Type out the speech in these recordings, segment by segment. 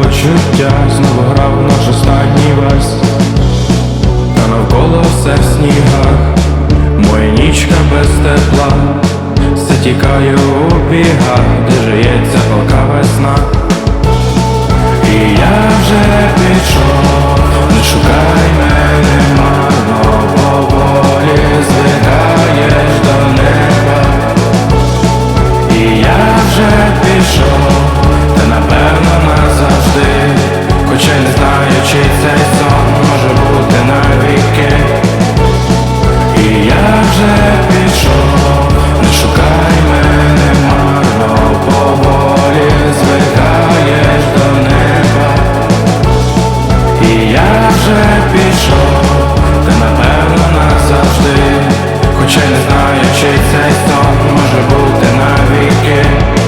почуття, знову грав наш останній вальс, та навколо все в снігах, моя нічка без тепла, все тікає у бігах, де жиється палка весна. І я вже пішов, не шукай мене марно, поволі звигаєш до неба. І я вже пішов, та напевно назавжди, хоча не знаю, чи цей сон може бути навіки. І я вже пішов, не шукай мене марно, поволі звигаєш до неба. І я вже пішов, та напевно назавжди, хоча не знаю, чи цей сон може бути навіки.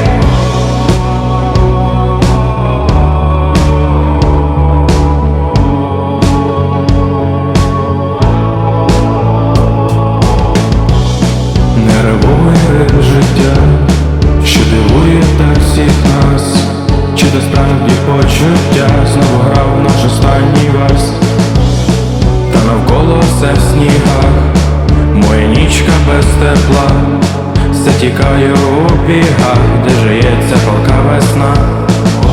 Нервує життя, що дивує так всіх нас, чи то справді почуття, знову грав наш останній вальс, та навколо все в снігах, моя нічка без тепла, все тікає у бігах, де жиється палка весна.